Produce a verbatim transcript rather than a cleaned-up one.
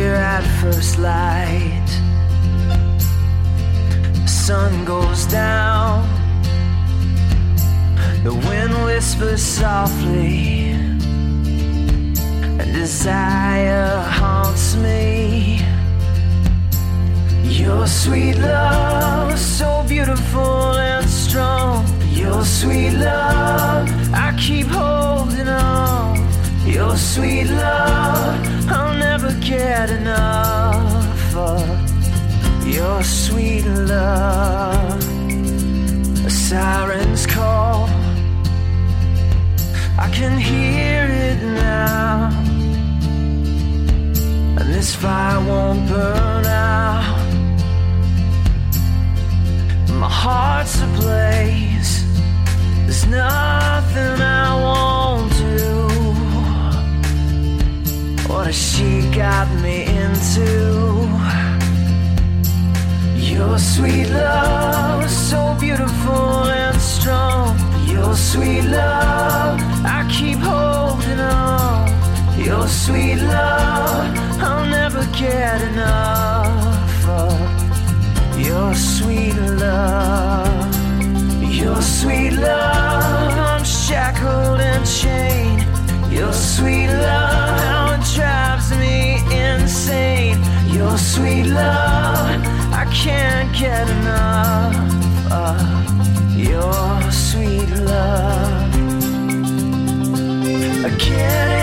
here at first light. The sun goes down, the wind whispers softly, and desire haunts me. Your sweet love, so beautiful and strong. Your sweet love, I keep holding on. Your sweet love, I'll never get enough of. Your sweet love. A siren's call, I can hear it now, and this fire won't burn out. My heart's ablaze, there's nothing I won't do. What has she got me into? Your sweet love, so beautiful and strong. Your sweet love, I keep holding on. Your sweet love, I'll never get enough of. Your sweet love, your sweet love, I'm shackled and chained. Your sweet love, how it drives me insane. Your sweet love, I can't get enough of. Your sweet love, I can't